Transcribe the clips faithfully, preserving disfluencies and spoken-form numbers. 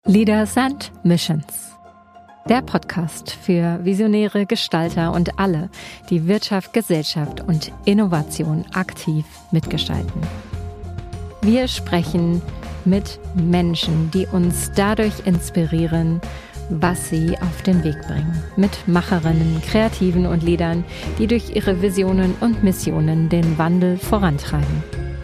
Leaders and Missions. Der Podcast für visionäre Gestalter und alle, die Wirtschaft, Gesellschaft und Innovation aktiv mitgestalten. Wir sprechen mit Menschen, die uns dadurch inspirieren, was sie auf den Weg bringen. Mit Macherinnen, Kreativen und Leadern, die durch ihre Visionen und Missionen den Wandel vorantreiben.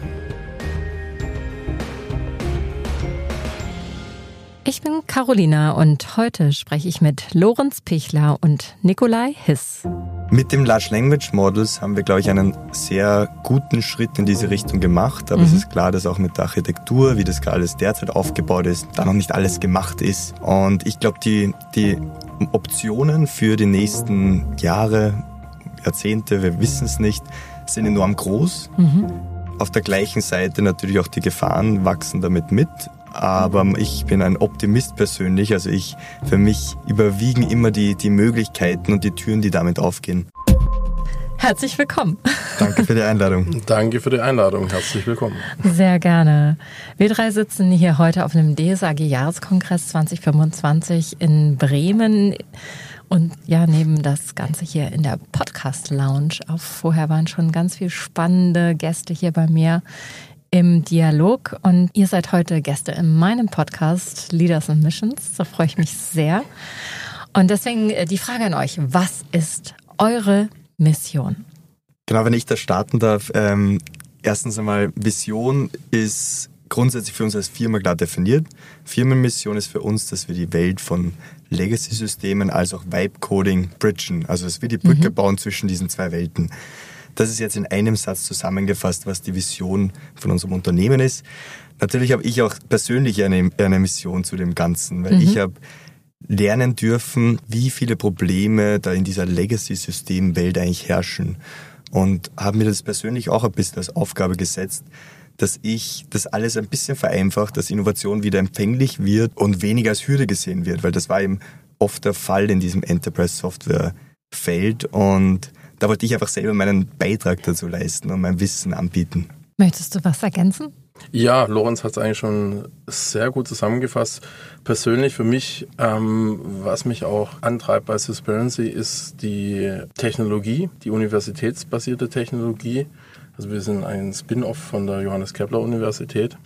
Ich bin Carolina und heute spreche ich mit Lorenz Pichler und Nikolai Hiss. Mit dem Large Language Models haben wir, glaube ich, einen sehr guten Schritt in diese Richtung gemacht. Aber mhm. es ist klar, dass auch mit der Architektur, wie das gerade alles derzeit aufgebaut ist, da noch nicht alles gemacht ist. Und ich glaube, die, die Optionen für die nächsten Jahre, Jahrzehnte, wir wissen es nicht, sind enorm groß. Mhm. Auf der gleichen Seite natürlich auch die Gefahren wachsen damit mit. Aber ich bin ein Optimist persönlich, also ich, für mich überwiegen immer die, die Möglichkeiten und die Türen, die damit aufgehen. Herzlich willkommen. Danke für die Einladung. Danke für die Einladung, herzlich willkommen. Sehr gerne. Wir drei sitzen hier heute auf einem D S A G-Jahreskongress zwanzig fünfundzwanzig in Bremen. Und ja, nehmen das Ganze hier in der Podcast-Lounge auf. Vorher waren schon ganz viele spannende Gäste hier bei mir im Dialog und ihr seid heute Gäste in meinem Podcast Leaders and Missions. Da freue ich mich sehr. Und deswegen die Frage an euch, was ist eure Mission? Genau, wenn ich da starten darf. Ähm, erstens einmal, Vision ist grundsätzlich für uns als Firma klar definiert. Firmenmission ist für uns, dass wir die Welt von Legacy-Systemen als auch Vibe-Coding bridgen. Also dass wir die Brücke mhm. bauen zwischen diesen zwei Welten. Das ist jetzt in einem Satz zusammengefasst, was die Vision von unserem Unternehmen ist. Natürlich habe ich auch persönlich eine, eine Mission zu dem Ganzen, weil mhm. ich habe lernen dürfen, wie viele Probleme da in dieser Legacy-System-Welt eigentlich herrschen. Und habe mir das persönlich auch ein bisschen als Aufgabe gesetzt, dass ich das alles ein bisschen vereinfacht, dass Innovation wieder empfänglich wird und weniger als Hürde gesehen wird, weil das war eben oft der Fall in diesem Enterprise-Software-Feld und da wollte ich einfach selber meinen Beitrag dazu leisten und mein Wissen anbieten. Möchtest du was ergänzen? Ja, Lorenz hat es eigentlich schon sehr gut zusammengefasst. Persönlich für mich, ähm, was mich auch antreibt bei Suspensy, ist die Technologie, die universitätsbasierte Technologie. Also wir sind ein Spin-off von der Johannes Kepler Universität.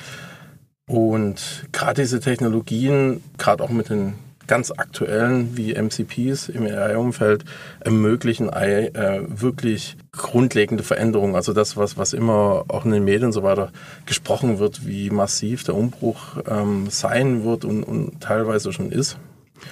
Und gerade diese Technologien, gerade auch mit den ganz aktuellen wie M C Ps im A I-Umfeld ermöglichen äh, wirklich grundlegende Veränderungen. Also das, was, was immer auch in den Medien und so weiter gesprochen wird, wie massiv der Umbruch ähm, sein wird und, und teilweise schon ist.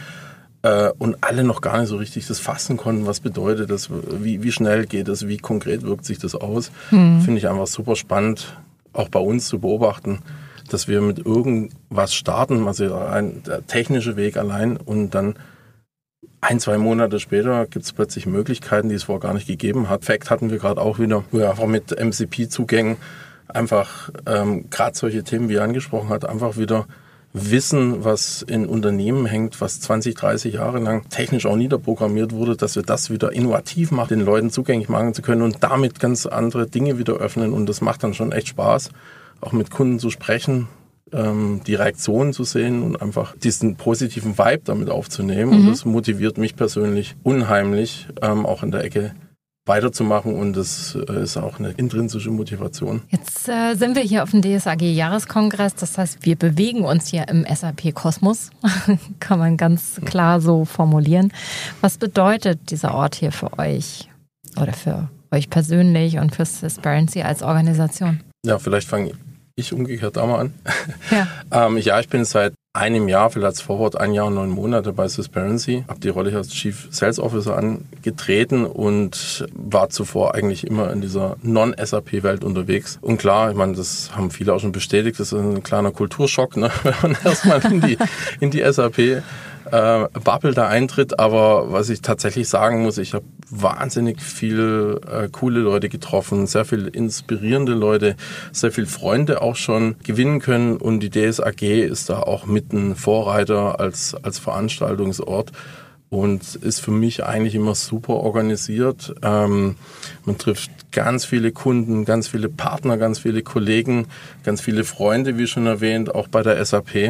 Äh, und alle noch gar nicht so richtig das fassen konnten, was bedeutet das, wie, wie schnell geht das, wie konkret wirkt sich das aus. Mhm. Finde ich einfach super spannend, auch bei uns zu beobachten, dass wir mit irgendwas starten, also ein, der technische Weg allein und dann ein, zwei Monate später gibt es plötzlich Möglichkeiten, die es vorher gar nicht gegeben hat. Fact hatten wir gerade auch wieder, wo wir einfach mit M C P-Zugängen einfach ähm, gerade solche Themen, wie er angesprochen hat, einfach wieder Wissen, was in Unternehmen hängt, was zwanzig, dreißig Jahre lang technisch auch niederprogrammiert wurde, dass wir das wieder innovativ machen, den Leuten zugänglich machen zu können und damit ganz andere Dinge wieder öffnen und das macht dann schon echt Spaß, auch mit Kunden zu sprechen, ähm, die Reaktionen zu sehen und einfach diesen positiven Vibe damit aufzunehmen. Mhm. Und das motiviert mich persönlich unheimlich, ähm, auch in der Ecke weiterzumachen und das äh, ist auch eine intrinsische Motivation. Jetzt äh, sind wir hier auf dem D S A G-Jahreskongress, das heißt, wir bewegen uns hier im S A P-Kosmos, kann man ganz klar so formulieren. Was bedeutet dieser Ort hier für euch oder für euch persönlich und für Suspensy als Organisation? Ja, vielleicht fange ich umgekehrt da mal an. Ja, ähm, ja ich bin seit einem Jahr, vielleicht als Vorwort, ein Jahr und neun Monate bei Suspensy. Habe die Rolle als Chief Sales Officer angetreten und war zuvor eigentlich immer in dieser Non-S A P-Welt unterwegs. Und klar, ich meine, das haben viele auch schon bestätigt, das ist ein kleiner Kulturschock, ne, wenn man erstmal in die, in die S A P Äh, Bubble da eintritt, aber was ich tatsächlich sagen muss, ich habe wahnsinnig viel äh, coole Leute getroffen, sehr viel inspirierende Leute, sehr viel Freunde auch schon gewinnen können und die D S A G ist da auch mitten Vorreiter als, als Veranstaltungsort und ist für mich eigentlich immer super organisiert. Ähm, man trifft ganz viele Kunden, ganz viele Partner, ganz viele Kollegen, ganz viele Freunde, wie schon erwähnt, auch bei der S A P.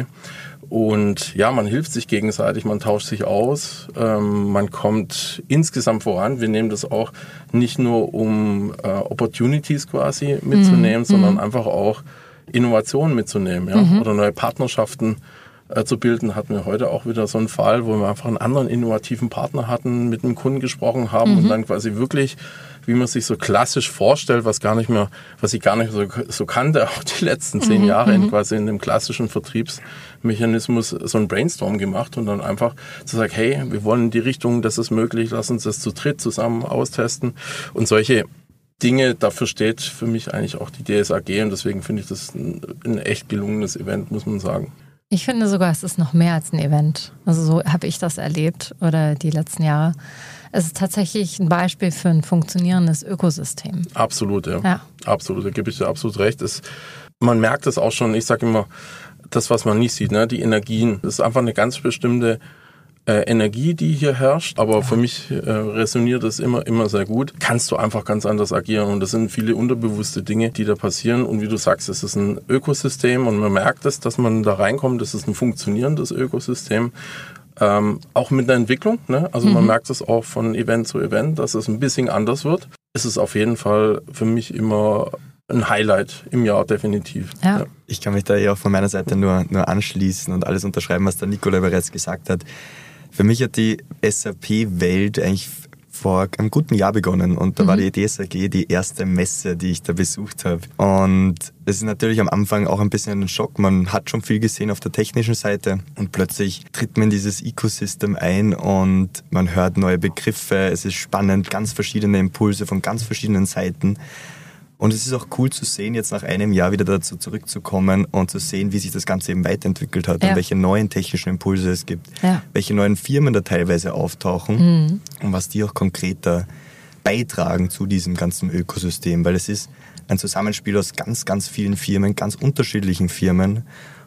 Und ja, man hilft sich gegenseitig, man tauscht sich aus, ähm, man kommt insgesamt voran. Wir nehmen das auch nicht nur, um äh, Opportunities quasi mitzunehmen, mhm. sondern einfach auch Innovationen mitzunehmen, ja, mhm. oder neue Partnerschaften äh, zu bilden. Hatten wir heute auch wieder so einen Fall, wo wir einfach einen anderen innovativen Partner hatten, mit einem Kunden gesprochen haben mhm. und dann quasi wirklich, wie man sich so klassisch vorstellt, was gar nicht mehr, was ich gar nicht so, so kannte, auch die letzten zehn mhm. Jahre in quasi in dem klassischen Vertriebsmechanismus so ein Brainstorm gemacht und dann einfach zu sagen, hey, wir wollen in die Richtung, das ist möglich, lass uns das zu dritt zusammen austesten und solche Dinge, dafür steht für mich eigentlich auch die D S A G und deswegen finde ich das ein, ein echt gelungenes Event, muss man sagen. Ich finde sogar, es ist noch mehr als ein Event. Also so habe ich das erlebt oder die letzten Jahre. Es ist tatsächlich ein Beispiel für ein funktionierendes Ökosystem. Absolut, ja. ja. Absolut, da gebe ich dir absolut recht. Es, man merkt es auch schon, ich sage immer, das, was man nicht sieht, ne, die Energien. Das ist einfach eine ganz bestimmte äh, Energie, die hier herrscht. Aber ja. für mich äh, resoniert das immer, immer sehr gut. Kannst du einfach ganz anders agieren. Und das sind viele unterbewusste Dinge, die da passieren. Und wie du sagst, es ist ein Ökosystem und man merkt es, dass man da reinkommt. Das ist ein funktionierendes Ökosystem. Ähm, auch mit der Entwicklung, ne? Also mhm. man merkt es auch von Event zu Event, dass es ein bisschen anders wird. Es ist auf jeden Fall für mich immer ein Highlight im Jahr, definitiv. Ja. Ja. Ich kann mich da eher auch von meiner Seite nur, nur anschließen und alles unterschreiben, was der Nicola bereits gesagt hat. Für mich hat die S A P-Welt eigentlich vor einem guten Jahr begonnen und da mhm. war die D S A G die erste Messe, die ich da besucht habe. Und es ist natürlich am Anfang auch ein bisschen ein Schock. Man hat schon viel gesehen auf der technischen Seite und plötzlich tritt man in dieses Ecosystem ein und man hört neue Begriffe. Es ist spannend, ganz verschiedene Impulse von ganz verschiedenen Seiten. Und es ist auch cool zu sehen, jetzt nach einem Jahr wieder dazu zurückzukommen und zu sehen, wie sich das Ganze eben weiterentwickelt hat ja. und welche neuen technischen Impulse es gibt, ja. welche neuen Firmen da teilweise auftauchen mhm. und was die auch konkreter beitragen zu diesem ganzen Ökosystem, weil es ist ein Zusammenspiel aus ganz, ganz vielen Firmen, ganz unterschiedlichen Firmen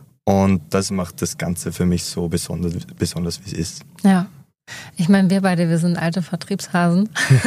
und das macht das Ganze für mich so besonders, besonders wie es ist. Ja. Ich meine, wir beide, wir sind alte Vertriebshasen,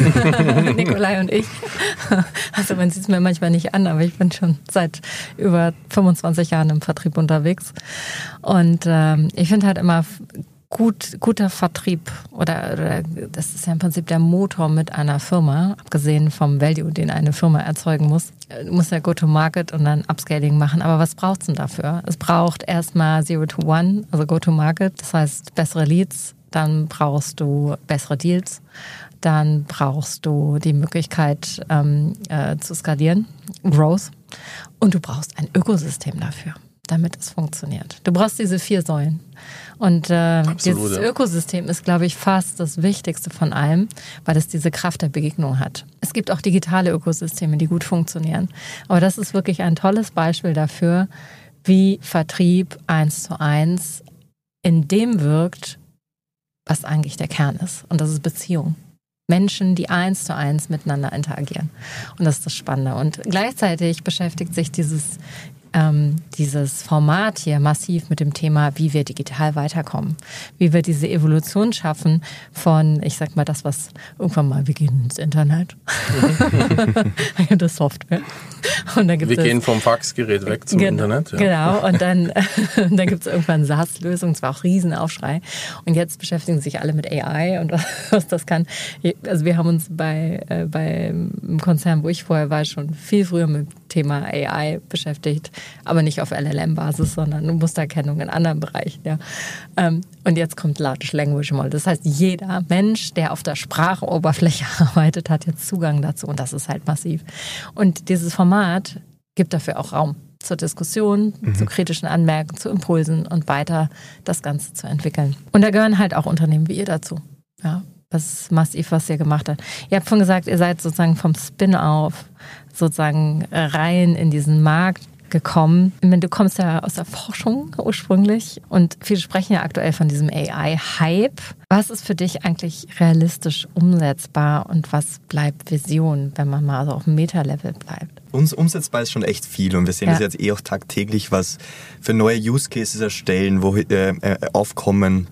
Nikolai und ich. Also man sieht es mir manchmal nicht an, aber ich bin schon seit über fünfundzwanzig Jahren im Vertrieb unterwegs. Und ähm, ich finde halt immer gut, guter Vertrieb oder, oder das ist ja im Prinzip der Motor mit einer Firma, abgesehen vom Value, den eine Firma erzeugen muss. Du musst ja Go-to-Market und dann Upscaling machen. Aber was braucht es denn dafür? Es braucht erstmal Zero to One, also Go-to-Market, das heißt bessere Leads. Dann brauchst du bessere Deals, dann brauchst du die Möglichkeit ähm, äh, zu skalieren, Growth und du brauchst ein Ökosystem dafür, damit es funktioniert. Du brauchst diese vier Säulen und äh, Absolut, dieses ja. Ökosystem ist, glaube ich, fast das Wichtigste von allem, weil es diese Kraft der Begegnung hat. Es gibt auch digitale Ökosysteme, die gut funktionieren, aber das ist wirklich ein tolles Beispiel dafür, wie Vertrieb eins zu eins in dem wirkt, was eigentlich der Kern ist. Und das ist Beziehung. Menschen, die eins zu eins miteinander interagieren. Und das ist das Spannende. Und gleichzeitig beschäftigt sich dieses, ähm, dieses Format hier massiv mit dem Thema, wie wir digital weiterkommen. Wie wir diese Evolution schaffen von, ich sag mal, das, was irgendwann mal, wir gehen ins Internet. Dann gibt es Software. Und dann gibt wir es, gehen vom Faxgerät weg zum genau, Internet. Ja. Genau, und dann, dann gibt es irgendwann SaaS-Lösungen, es war auch Riesenaufschrei. Und jetzt beschäftigen sich alle mit A I und was das kann. Also wir haben uns bei, äh, beim Konzern, wo ich vorher war, schon viel früher mit dem Thema A I beschäftigt, aber nicht auf L L M-Basis, sondern Mustererkennung in anderen Bereichen. Ja. Ähm, und jetzt kommt Large Language Model. Das heißt, jeder Mensch, der auf der Sprachoberfläche arbeitet, hat jetzt Zugang dazu und das ist halt massiv. Und dieses Format gibt dafür auch Raum zur Diskussion, mhm. zu kritischen Anmerkungen, zu Impulsen und weiter das Ganze zu entwickeln. Und da gehören halt auch Unternehmen wie ihr dazu. Ja, das ist massiv, was ihr gemacht habt. Ihr habt schon gesagt, ihr seid sozusagen vom Spin-off sozusagen rein in diesen Markt gekommen. Ich meine, du kommst ja aus der Forschung ursprünglich und viele sprechen ja aktuell von diesem A I-Hype. Was ist für dich eigentlich realistisch umsetzbar und was bleibt Vision, wenn man mal so auf dem Meta-Level bleibt? Uns umsetzbar ist schon echt viel und wir sehen ja. das jetzt eh auch tagtäglich, was für neue Use Cases erstellen, wo äh, aufkommen,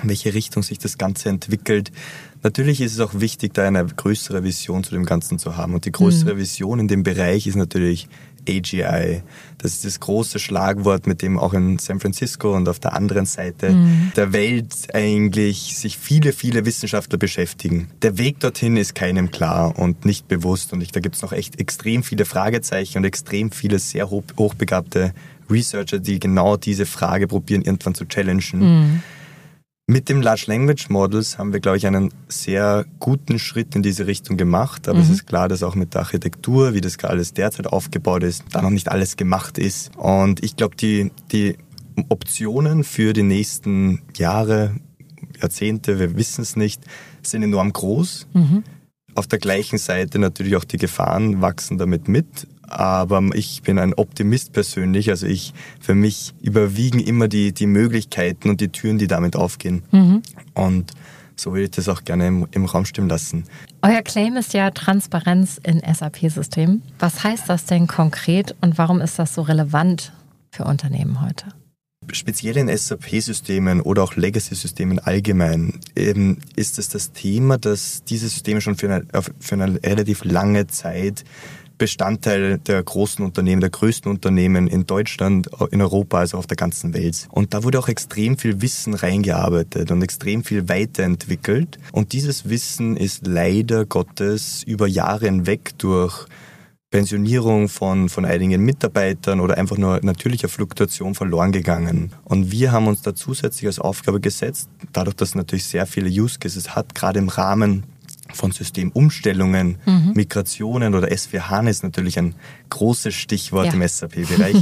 in welche Richtung sich das Ganze entwickelt. Natürlich ist es auch wichtig, da eine größere Vision zu dem Ganzen zu haben. Und die größere mhm. Vision in dem Bereich ist natürlich A G I. Das ist das große Schlagwort, mit dem auch in San Francisco und auf der anderen Seite mhm. der Welt eigentlich sich viele, viele Wissenschaftler beschäftigen. Der Weg dorthin ist keinem klar und nicht bewusst. Und ich, da gibt es noch echt extrem viele Fragezeichen und extrem viele sehr hoch, hochbegabte Researcher, die genau diese Frage probieren, irgendwann zu challengen. Mhm. Mit dem Large Language Models haben wir, glaube ich, einen sehr guten Schritt in diese Richtung gemacht. Aber mhm. es ist klar, dass auch mit der Architektur, wie das alles derzeit aufgebaut ist, da noch nicht alles gemacht ist. Und ich glaube, die, die Optionen für die nächsten Jahre, Jahrzehnte, wir wissen es nicht, sind enorm groß. Mhm. Auf der gleichen Seite natürlich auch die Gefahren wachsen damit mit. Aber ich bin ein Optimist persönlich, also ich, für mich überwiegen immer die, die Möglichkeiten und die Türen, die damit aufgehen. Mhm. Und so würde ich das auch gerne im, im Raum stehen lassen. Euer Claim ist ja Transparenz in S A P-Systemen. Was heißt das denn konkret und warum ist das so relevant für Unternehmen heute? Speziell in S A P-Systemen oder auch Legacy-Systemen allgemein ähm, ist es das Thema, dass diese Systeme schon für eine, für eine relativ lange Zeit Bestandteil der großen Unternehmen, der größten Unternehmen in Deutschland, in Europa, also auf der ganzen Welt. Und da wurde auch extrem viel Wissen reingearbeitet und extrem viel weiterentwickelt. Und dieses Wissen ist leider Gottes über Jahre hinweg durch Pensionierung von, von einigen Mitarbeitern oder einfach nur natürlicher Fluktuation verloren gegangen. Und wir haben uns da zusätzlich als Aufgabe gesetzt, dadurch, dass es natürlich sehr viele Use Cases hat, gerade im Rahmen von Systemumstellungen, mhm. Migrationen oder S vier HANA ist natürlich ein großes Stichwort ja. im S A P-Bereich,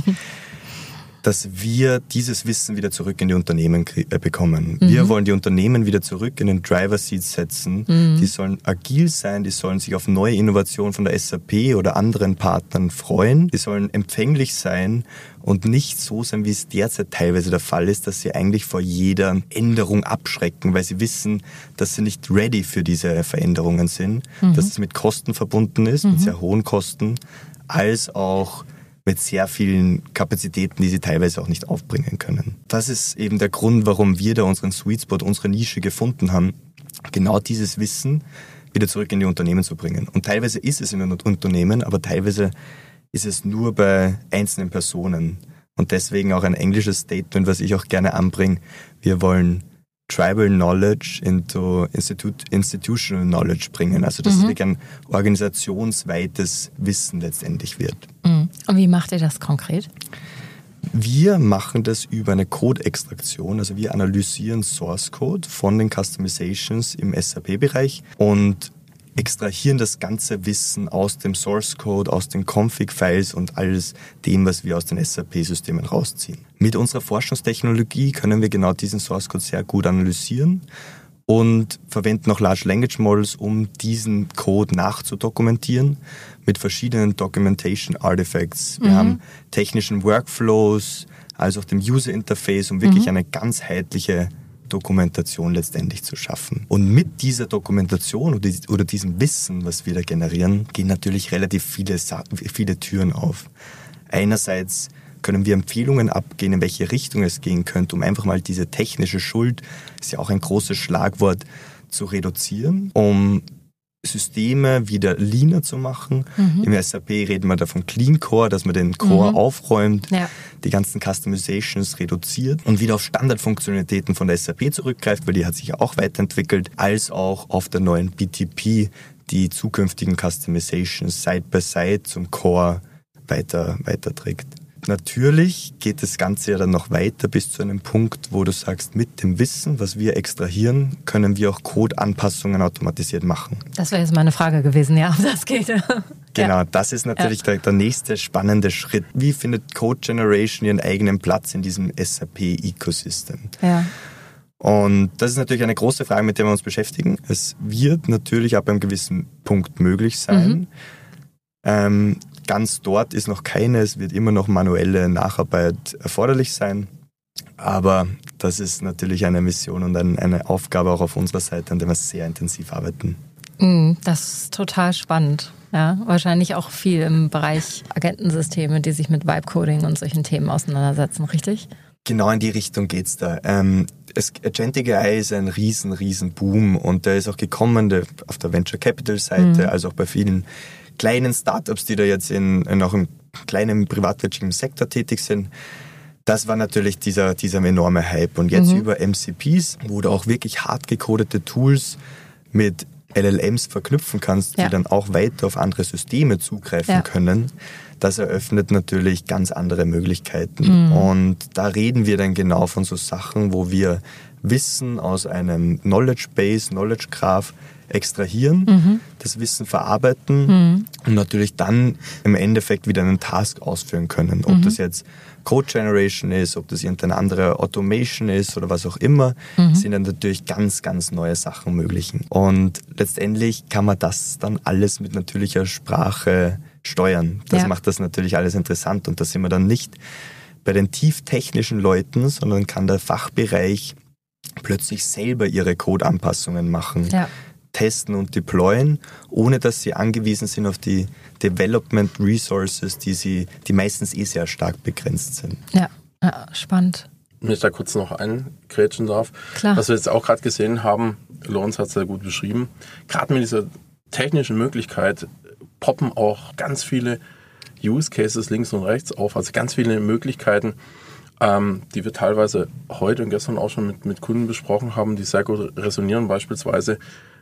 dass wir dieses Wissen wieder zurück in die Unternehmen bekommen. Mhm. Wir wollen die Unternehmen wieder zurück in den Driver-Seat setzen. Mhm. Die sollen agil sein, die sollen sich auf neue Innovationen von der S A P oder anderen Partnern freuen. Die sollen empfänglich sein und nicht so sein, wie es derzeit teilweise der Fall ist, dass sie eigentlich vor jeder Änderung abschrecken, weil sie wissen, dass sie nicht ready für diese Veränderungen sind, mhm. dass es mit Kosten verbunden ist, mhm. mit sehr hohen Kosten, als auch mit sehr vielen Kapazitäten, die sie teilweise auch nicht aufbringen können. Das ist eben der Grund, warum wir da unseren Sweet Spot, unsere Nische gefunden haben, genau dieses Wissen wieder zurück in die Unternehmen zu bringen. Und teilweise ist es in den Unternehmen, aber teilweise ist es nur bei einzelnen Personen. Und deswegen auch ein englisches Statement, was ich auch gerne anbringe. Wir wollen Tribal Knowledge into Institut, Institutional Knowledge bringen. Also dass mhm. es wirklich ein organisationsweites Wissen letztendlich wird. Mhm. Und wie macht ihr das konkret? Wir machen das über eine Code-Extraktion. Also wir analysieren Source Code von den Customizations im S A P-Bereich und extrahieren das ganze Wissen aus dem Source Code, aus den Config-Files und alles dem, was wir aus den S A P-Systemen rausziehen. Mit unserer Forschungstechnologie können wir genau diesen Source Code sehr gut analysieren und verwenden auch Large Language Models, um diesen Code nachzudokumentieren mit verschiedenen Documentation Artifacts. Wir mhm. haben technischen Workflows, also auch dem User Interface, um wirklich mhm. eine ganzheitliche Dokumentation letztendlich zu schaffen. Und mit dieser Dokumentation oder diesem Wissen, was wir da generieren, gehen natürlich relativ viele, viele Türen auf. Einerseits können wir Empfehlungen abgehen, in welche Richtung es gehen könnte, um einfach mal diese technische Schuld, ist ja auch ein großes Schlagwort, zu reduzieren, um Systeme wieder leaner zu machen. Mhm. Im S A P reden wir da von Clean Core, dass man den Core mhm. aufräumt, ja. die ganzen Customizations reduziert und wieder auf Standardfunktionalitäten von der S A P zurückgreift, weil die hat sich ja auch weiterentwickelt, als auch auf der neuen B T P die zukünftigen Customizations Side by Side zum Core weiter weiterträgt. Natürlich geht das Ganze ja dann noch weiter bis zu einem Punkt, wo du sagst, mit dem Wissen, was wir extrahieren, können wir auch Code-Anpassungen automatisiert machen. Das wäre jetzt meine Frage gewesen, ja, ob das geht. Genau, ja. Das ist natürlich ja. der, der nächste spannende Schritt. Wie findet Code Generation ihren eigenen Platz in diesem S A P-Ecosystem? Ja. Und das ist natürlich eine große Frage, mit der wir uns beschäftigen. Es wird natürlich ab einem gewissen Punkt möglich sein. Mhm. Ähm, Ganz dort ist noch keine, es wird immer noch manuelle Nacharbeit erforderlich sein. Aber das ist natürlich eine Mission und eine Aufgabe auch auf unserer Seite, an der wir sehr intensiv arbeiten. Das ist total spannend. Ja, wahrscheinlich auch viel im Bereich Agentensysteme, die sich mit Vibe-Coding und solchen Themen auseinandersetzen, richtig? genau in die Richtung geht's da. Ähm, es, Agentic A I ist ein riesen, riesen Boom und der ist auch gekommen der, auf der Venture Capital Seite, mhm. also auch bei vielen kleinen Startups, die da jetzt in, in auch im kleinen privatwirtschaftlichen Sektor tätig sind. Das war natürlich dieser, dieser enorme Hype. Und jetzt mhm. über M C Ps, wo du auch wirklich hart gecodete Tools mit L L Ms verknüpfen kannst, ja. die dann auch weiter auf andere Systeme zugreifen ja. können, das eröffnet natürlich ganz andere Möglichkeiten. Mhm. Und da reden wir dann genau von so Sachen, wo wir Wissen aus einem Knowledge Base, Knowledge Graph extrahieren, mhm. das Wissen verarbeiten mhm. und natürlich dann im Endeffekt wieder einen Task ausführen können. Ob mhm. das jetzt Code Generation ist, ob das irgendeine andere Automation ist oder was auch immer, mhm. sind dann natürlich ganz, ganz neue Sachen möglich. Und letztendlich kann man das dann alles mit natürlicher Sprache steuern. Das ja. macht das natürlich alles interessant und da sind wir dann nicht bei den tieftechnischen Leuten, sondern kann der Fachbereich plötzlich selber ihre Codeanpassungen machen, ja. testen und deployen, ohne dass sie angewiesen sind auf die Development Resources, die sie, die meistens eh sehr stark begrenzt sind. Ja, ja spannend. Wenn ich da kurz noch eingrätschen darf. Klar. Was wir jetzt auch gerade gesehen haben, Lorenz hat es sehr gut beschrieben, gerade mit dieser technischen Möglichkeit poppen auch ganz viele Use Cases links und rechts auf, also ganz viele Möglichkeiten, ähm, die wir teilweise heute und gestern auch schon mit, mit Kunden besprochen haben, die sehr gut resonieren. Beispielsweise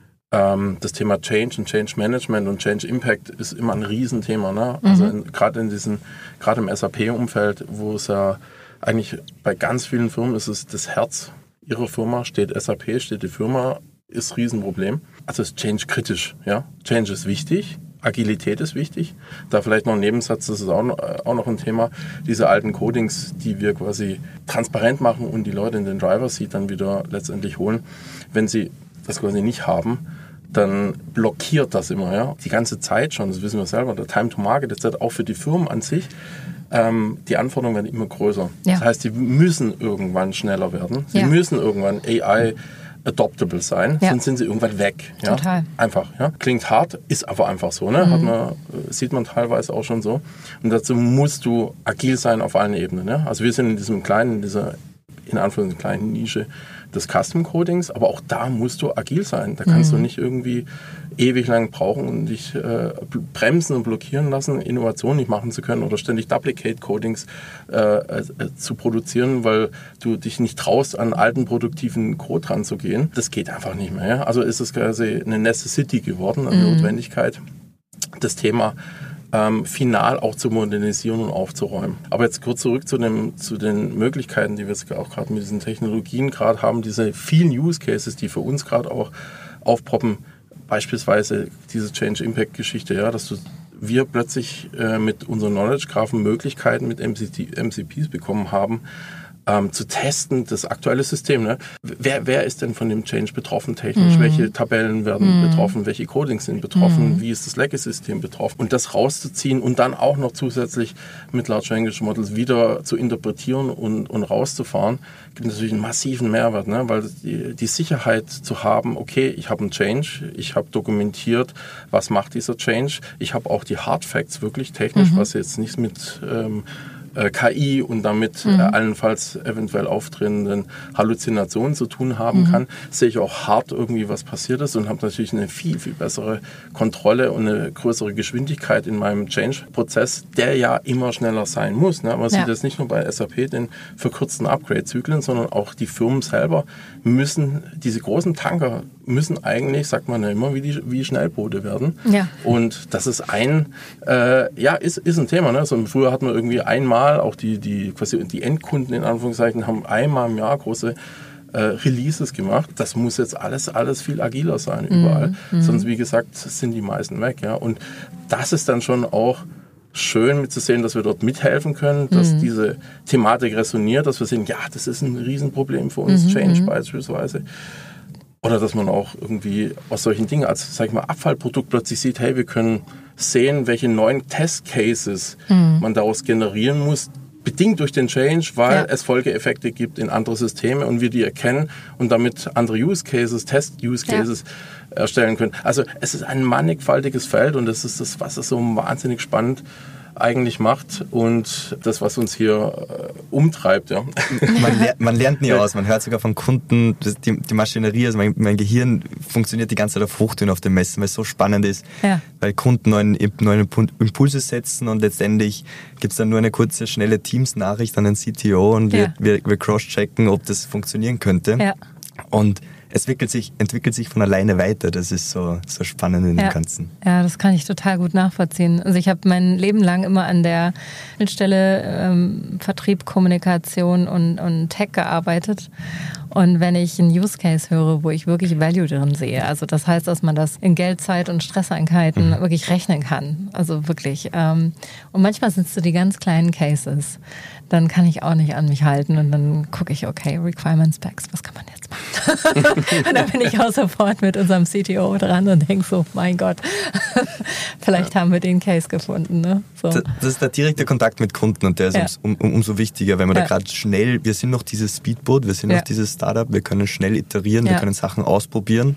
ähm, das Thema Change und Change Management und Change Impact ist immer ein Riesenthema. Ne? Mhm. Also gerade in diesen, gerade im S A P-Umfeld, wo es ja eigentlich bei ganz vielen Firmen ist es das Herz ihrer Firma, steht S A P, steht die Firma, ist ein Riesenproblem. Also ist Change kritisch. Ja? Change ist wichtig. Agilität ist wichtig. Da vielleicht noch ein Nebensatz, das ist auch noch, auch noch ein Thema. Diese alten Codings, die wir quasi transparent machen und die Leute in den Driver-Seat dann wieder letztendlich holen. Wenn sie das quasi nicht haben, dann blockiert das immer. Ja? Die ganze Zeit schon, das wissen wir selber, der Time to Market, das ist auch für die Firmen an sich, ähm, die Anforderungen werden immer größer. Ja. Das heißt, sie müssen irgendwann schneller werden. Sie ja. müssen irgendwann A I adoptable sein, ja. sonst sind sie irgendwann weg. Ja? Total. Einfach. Ja? Klingt hart, ist aber einfach so. Ne? Mhm. Hat man, sieht man teilweise auch schon so. Und dazu musst du agil sein auf allen Ebenen. Ne? Also wir sind in diesem kleinen, in dieser in Anführungszeichen kleinen Nische des Custom Codings, aber auch da musst du agil sein. Da kannst mhm. du nicht irgendwie ewig lang brauchen und dich äh, bremsen und blockieren lassen, Innovationen nicht machen zu können oder ständig Duplicate Codings äh, äh, zu produzieren, weil du dich nicht traust, an alten produktiven Code ranzugehen. Das geht einfach nicht mehr. Ja? Also ist es quasi eine Necessity geworden, eine mhm. Notwendigkeit, das Thema Ähm, final auch zu modernisieren und aufzuräumen. Aber jetzt kurz zurück zu, dem, zu den Möglichkeiten, die wir jetzt auch gerade mit diesen Technologien gerade haben, diese vielen Use Cases, die für uns gerade auch aufpoppen, beispielsweise diese Change-Impact-Geschichte, ja, dass du, wir plötzlich äh, mit unseren Knowledge-Graphen Möglichkeiten mit M C Ps bekommen haben, Ähm, zu testen, das aktuelle System. Ne? Wer, wer ist denn von dem Change betroffen technisch? Mhm. Welche Tabellen werden mhm. betroffen? Welche Codings sind betroffen? Mhm. Wie ist das Legacy-System betroffen? Und das rauszuziehen und dann auch noch zusätzlich mit Large Language Models wieder zu interpretieren und, und rauszufahren, gibt natürlich einen massiven Mehrwert, ne? Weil die, die Sicherheit zu haben, okay, ich habe einen Change, ich habe dokumentiert, was macht dieser Change. Ich habe auch die Hard Facts wirklich technisch, mhm. was jetzt nicht mit ähm, K I und damit mhm. äh, allenfalls eventuell auftretenden Halluzinationen zu tun haben mhm. kann, sehe ich auch hart irgendwie, was passiert ist und habe natürlich eine viel, viel bessere Kontrolle und eine größere Geschwindigkeit in meinem Change-Prozess, der ja immer schneller sein muss. Ne? Man ja. sieht das nicht nur bei S A P, den verkürzten Upgrade-Zyklen, sondern auch die Firmen selber müssen, diese großen Tanker müssen eigentlich, sagt man ja immer, wie, die, wie Schnellboote werden. Ja. Und das ist ein, äh, ja, ist, ist ein Thema. Ne? Also früher hat man irgendwie einmal, auch die, die, quasi die Endkunden in Anführungszeichen, haben einmal im Jahr große äh, Releases gemacht. Das muss jetzt alles, alles viel agiler sein, überall. Mhm. Sonst, wie gesagt, sind die meisten weg. Ja? Und das ist dann schon auch schön mitzusehen, dass wir dort mithelfen können, dass mhm. diese Thematik resoniert, dass wir sehen, ja, das ist ein Riesenproblem für uns, mhm. Change beispielsweise. Oder dass man auch irgendwie aus solchen Dingen als, sag ich mal, Abfallprodukt plötzlich sieht, hey, wir können sehen, welche neuen Test-Cases mhm. man daraus generieren muss, bedingt durch den Change, weil ja. es Folgeeffekte gibt in andere Systeme und wir die erkennen und damit andere Use-Cases, Test-Use-Cases ja. erstellen können. Also es ist ein mannigfaltiges Feld und das ist das, was es so wahnsinnig spannend eigentlich macht und das, was uns hier äh, umtreibt. Ja. Man, ler- man lernt nie aus, man hört sogar von Kunden, das, die, die Maschinerie, also mein, mein Gehirn funktioniert die ganze Zeit auf Hochtouren auf den Messen, weil es so spannend ist, ja. weil Kunden neuen, neuen Impulse setzen und letztendlich gibt es dann nur eine kurze, schnelle Teams-Nachricht an den C T O und wir, ja. wir, wir cross-checken, ob das funktionieren könnte. Ja. Und es entwickelt sich, entwickelt sich von alleine weiter. Das ist so, so spannend in ja. dem Ganzen. Ja, das kann ich total gut nachvollziehen. Also ich habe mein Leben lang immer an der Schnittstelle ähm, Vertrieb, Kommunikation und, und Tech gearbeitet. Und wenn ich einen Use Case höre, wo ich wirklich Value drin sehe, also das heißt, dass man das in Geld, Zeit und Stresseinheiten mhm. wirklich rechnen kann. Also wirklich. Ähm, und manchmal sind es so die ganz kleinen Cases. Dann kann ich auch nicht an mich halten und dann gucke ich, okay, Requirement Specs, was kann man jetzt machen? Und dann bin ich auch sofort mit unserem C T O dran und denke so, mein Gott, vielleicht ja. haben wir den Case gefunden. Ne? So. Das, das ist der direkte Kontakt mit Kunden und der ist ja. um, um, umso wichtiger, weil man ja. da gerade schnell, wir sind noch dieses Speedboat, wir sind ja. noch dieses Startup, wir können schnell iterieren, ja. wir können Sachen ausprobieren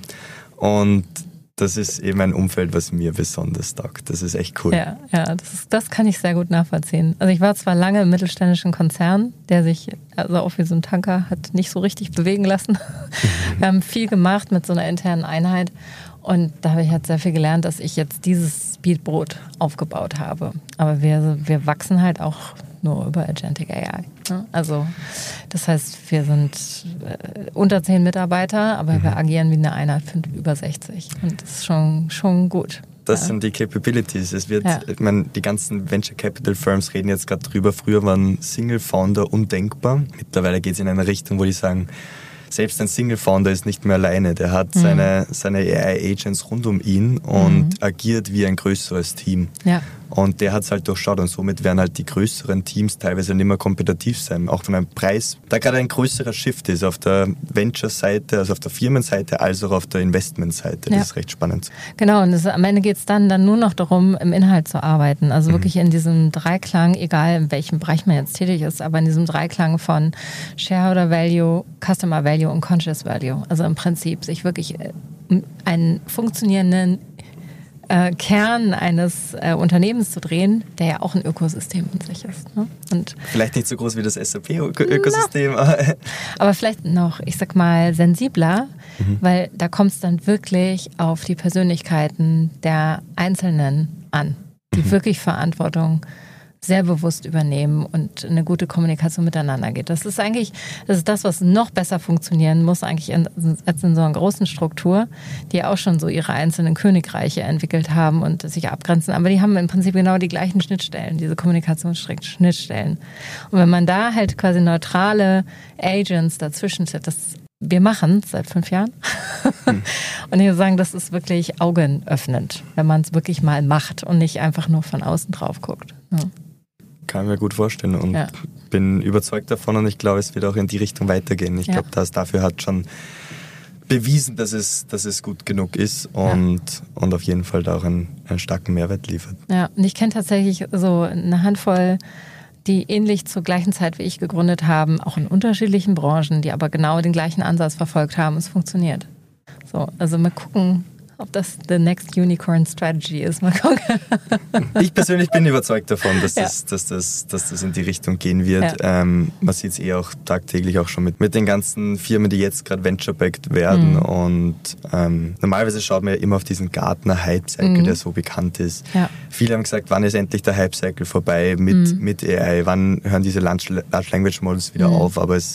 und das ist eben ein Umfeld, was mir besonders taugt. Das ist echt cool. Ja, ja, das, ist, das kann ich sehr gut nachvollziehen. Also ich war zwar lange im mittelständischen Konzern, der sich also auch wie so ein Tanker hat nicht so richtig bewegen lassen. Mhm. Wir haben viel gemacht mit so einer internen Einheit und da habe ich halt sehr viel gelernt, dass ich jetzt dieses Speedboot aufgebaut habe. Aber wir, wir wachsen halt auch nur über Agentic A I. Also das heißt, wir sind äh, unter zehn Mitarbeiter, aber mhm. wir agieren wie eine Einheit von über sechzig. Und das ist schon, schon gut. Das ja. sind die Capabilities. Es wird, ja. ich meine, die ganzen Venture Capital Firms reden jetzt gerade drüber. Früher waren Single Founder undenkbar. Mittlerweile geht es in eine Richtung, wo die sagen, selbst ein Single Founder ist nicht mehr alleine. Der hat mhm. seine, seine A I-Agents rund um ihn und mhm. agiert wie ein größeres Team. Ja. Und der hat es halt durchschaut und somit werden halt die größeren Teams teilweise nicht mehr kompetitiv sein. Auch von einem Preis, da gerade ein größerer Shift ist auf der Venture-Seite, also auf der Firmenseite, als auch auf der Investment-Seite. Das ja. ist recht spannend. Genau, und das, am Ende geht es dann, dann nur noch darum, im Inhalt zu arbeiten. Also mhm. wirklich in diesem Dreiklang, egal in welchem Bereich man jetzt tätig ist, aber in diesem Dreiklang von Shareholder Value, Customer Value und Conscious Value. Also im Prinzip sich wirklich einen funktionierenden Äh, Kern eines äh, Unternehmens zu drehen, der ja auch ein Ökosystem in sich ist. Ne? Und vielleicht nicht so groß wie das S A P-Ökosystem. Aber vielleicht noch, ich sag mal, sensibler, mhm. weil da kommt es dann wirklich auf die Persönlichkeiten der Einzelnen an, die mhm. wirklich Verantwortung sehr bewusst übernehmen und eine gute Kommunikation miteinander geht. Das ist eigentlich, das ist das, was noch besser funktionieren muss, eigentlich in, als in so einer großen Struktur, die auch schon so ihre einzelnen Königreiche entwickelt haben und sich abgrenzen. Aber die haben im Prinzip genau die gleichen Schnittstellen, diese Kommunikationsschnittstellen. Und wenn man da halt quasi neutrale Agents dazwischen setzt, das wir machen es seit fünf Jahren. Hm. Und ich würde sagen, das ist wirklich augenöffnend, wenn man es wirklich mal macht und nicht einfach nur von außen drauf guckt. Ja. Kann ich mir gut vorstellen und ja. bin überzeugt davon und ich glaube, es wird auch in die Richtung weitergehen. Ich ja. glaube, das dafür hat schon bewiesen, dass es, dass es gut genug ist und, ja. und auf jeden Fall da auch einen, einen starken Mehrwert liefert. Ja, und ich kenne tatsächlich so eine Handvoll, die ähnlich zur gleichen Zeit wie ich gegründet haben, auch in unterschiedlichen Branchen, die aber genau den gleichen Ansatz verfolgt haben. Es funktioniert. So, also mal gucken, ob das the next unicorn strategy ist. Mal gucken. Ich persönlich bin überzeugt davon, dass, ja. das, dass, das, dass das in die Richtung gehen wird. Ja. Ähm, man sieht es eh auch tagtäglich auch schon mit, mit den ganzen Firmen, die jetzt gerade venture-backed werden. Mhm. Und ähm, normalerweise schaut man ja immer auf diesen Gartner-Hype-Cycle, mhm. der so bekannt ist. Ja. Viele haben gesagt, wann ist endlich der Hype-Cycle vorbei mit, mhm. mit A I? Wann hören diese Large, Large Language Models wieder mhm. auf? Aber es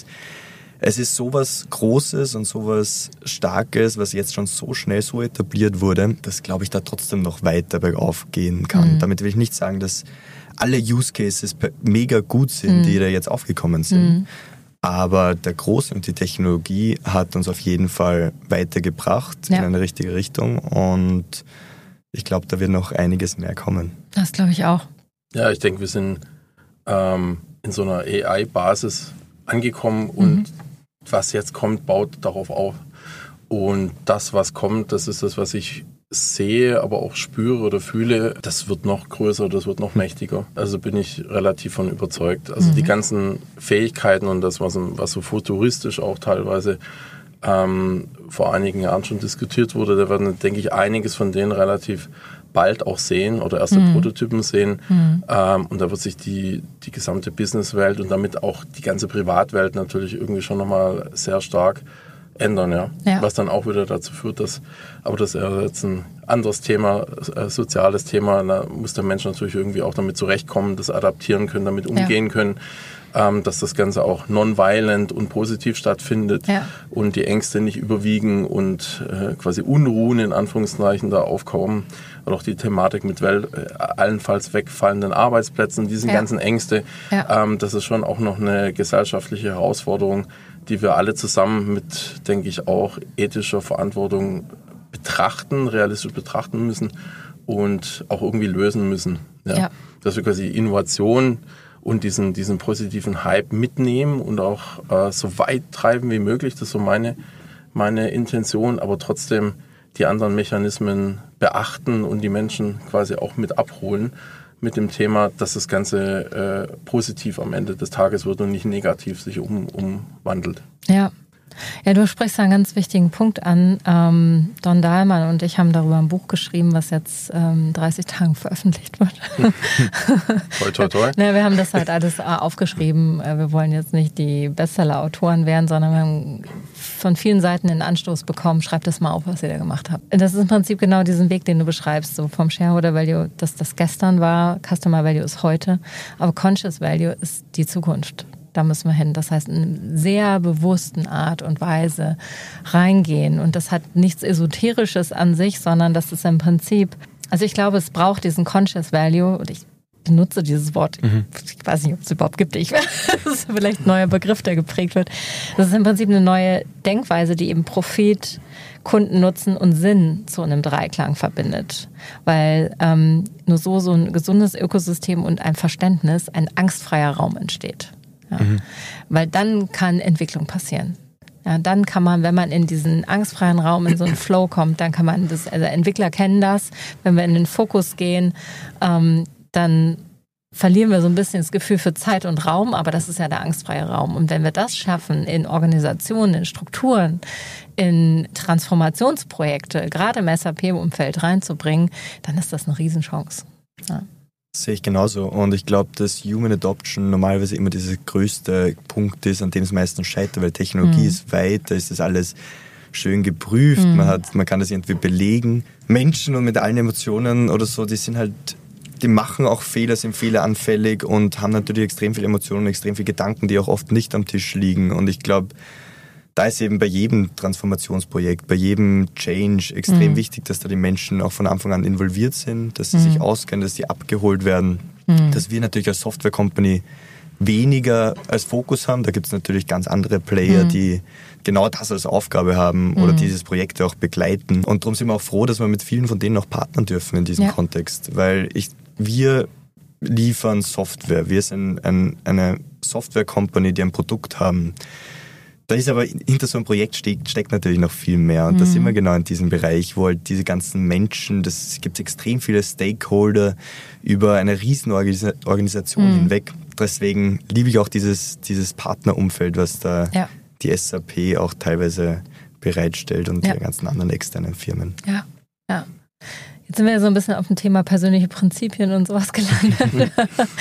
Es ist sowas Großes und sowas Starkes, was jetzt schon so schnell so etabliert wurde, dass, glaube ich, da trotzdem noch weiter bergauf gehen kann. Mhm. Damit will ich nicht sagen, dass alle Use Cases mega gut sind, mhm. die da jetzt aufgekommen sind. Mhm. Aber der Große und die Technologie hat uns auf jeden Fall weitergebracht ja. in eine richtige Richtung. Und ich glaube, da wird noch einiges mehr kommen. Das glaube ich auch. Ja, ich denke, wir sind ähm, in so einer A I-Basis angekommen und mhm. was jetzt kommt, baut darauf auf. Und das, was kommt, das ist das, was ich sehe, aber auch spüre oder fühle, das wird noch größer, das wird noch mächtiger. Also bin ich relativ von überzeugt. Also mhm. die ganzen Fähigkeiten und das, was, was so futuristisch auch teilweise ähm, vor einigen Jahren schon diskutiert wurde, da werden, denke ich, einiges von denen relativ bald auch sehen oder erste mhm. Prototypen sehen. Mhm. Ähm, und da wird sich die, die gesamte Businesswelt und damit auch die ganze Privatwelt natürlich irgendwie schon nochmal sehr stark ändern, ja? ja. Was dann auch wieder dazu führt, dass, aber das ist jetzt ein anderes Thema, äh, soziales Thema, da muss der Mensch natürlich irgendwie auch damit zurechtkommen, das adaptieren können, damit umgehen ja. können, ähm, dass das Ganze auch non-violent und positiv stattfindet ja. und die Ängste nicht überwiegen und äh, quasi Unruhen in Anführungszeichen da aufkommen. Und auch die Thematik mit Welt, äh, allenfalls wegfallenden Arbeitsplätzen, diese ja. ganzen Ängste, ja. ähm, das ist schon auch noch eine gesellschaftliche Herausforderung, die wir alle zusammen mit, denke ich, auch ethischer Verantwortung betrachten, realistisch betrachten müssen und auch irgendwie lösen müssen. Ja? Ja. Dass wir quasi Innovation und diesen, diesen positiven Hype mitnehmen und auch äh, so weit treiben wie möglich. Das ist so meine, meine Intention, aber trotzdem die anderen Mechanismen beachten und die Menschen quasi auch mit abholen mit dem Thema, dass das Ganze äh, positiv am Ende des Tages wird und nicht negativ sich um, umwandelt. Ja. Ja, du sprichst einen ganz wichtigen Punkt an. Ähm, Don Dahlmann und ich haben darüber ein Buch geschrieben, was jetzt ähm, dreißig Tagen veröffentlicht wird. Toi, toi, toi. Ja, wir haben das halt alles aufgeschrieben. Wir wollen jetzt nicht die Bestseller-Autoren werden, sondern wir haben von vielen Seiten den Anstoß bekommen, schreibt das mal auf, was ihr da gemacht habt. Das ist im Prinzip genau diesen Weg, den du beschreibst, so vom Shareholder Value, dass das gestern war, Customer Value ist heute, aber Conscious Value ist die Zukunft. Da müssen wir hin. Das heißt, in einer sehr bewussten Art und Weise reingehen. Und das hat nichts Esoterisches an sich, sondern das ist im Prinzip, also ich glaube, es braucht diesen Conscious Value. Und ich benutze dieses Wort, mhm. ich weiß nicht, ob es überhaupt gibt. Ich, das ist vielleicht ein neuer Begriff, der geprägt wird. Das ist im Prinzip eine neue Denkweise, die eben Profit, Kundennutzen und Sinn zu einem Dreiklang verbindet. Weil ähm, nur so so ein gesundes Ökosystem und ein Verständnis, ein angstfreier Raum entsteht. Ja. Mhm. Weil dann kann Entwicklung passieren. Ja, dann kann man, wenn man in diesen angstfreien Raum, in so einen Flow kommt, dann kann man das, also Entwickler kennen das, wenn wir in den Fokus gehen, ähm, dann verlieren wir so ein bisschen das Gefühl für Zeit und Raum, aber das ist ja der angstfreie Raum. Und wenn wir das schaffen, in Organisationen, in Strukturen, in Transformationsprojekte, gerade im S A P-Umfeld reinzubringen, dann ist das eine Riesenchance. Ja. Sehe ich genauso. Und ich glaube, dass Human Adoption normalerweise immer dieser größte Punkt ist, an dem es meistens scheitert, weil Technologie mhm. ist weit, da ist das alles schön geprüft, mhm. man hat, man kann das irgendwie belegen. Menschen und mit allen Emotionen oder so, die sind halt, die machen auch Fehler, sind fehleranfällig und haben natürlich extrem viele Emotionen, extrem viele Gedanken, die auch oft nicht am Tisch liegen. Und ich glaube, da ist eben bei jedem Transformationsprojekt, bei jedem Change extrem mhm. wichtig, dass da die Menschen auch von Anfang an involviert sind, dass sie mhm. sich auskennen, dass sie abgeholt werden, mhm. dass wir natürlich als Software-Company weniger als Fokus haben. Da gibt es natürlich ganz andere Player, mhm. die genau das als Aufgabe haben oder mhm. dieses Projekt auch begleiten. Und darum sind wir auch froh, dass wir mit vielen von denen auch partnern dürfen in diesem ja. Kontext, weil ich, wir liefern Software. Wir sind ein, eine Software-Company, die ein Produkt haben. Da ist aber hinter so einem Projekt steckt, steckt natürlich noch viel mehr. Und mhm. da sind wir genau in diesem Bereich, wo halt diese ganzen Menschen, das gibt extrem viele Stakeholder über eine riesen Organisation mhm. hinweg. Deswegen liebe ich auch dieses, dieses Partnerumfeld, was da ja. die S A P auch teilweise bereitstellt und ja. die ganzen anderen externen Firmen. Ja, ja. Jetzt sind wir ja so ein bisschen auf dem Thema persönliche Prinzipien und sowas gelandet.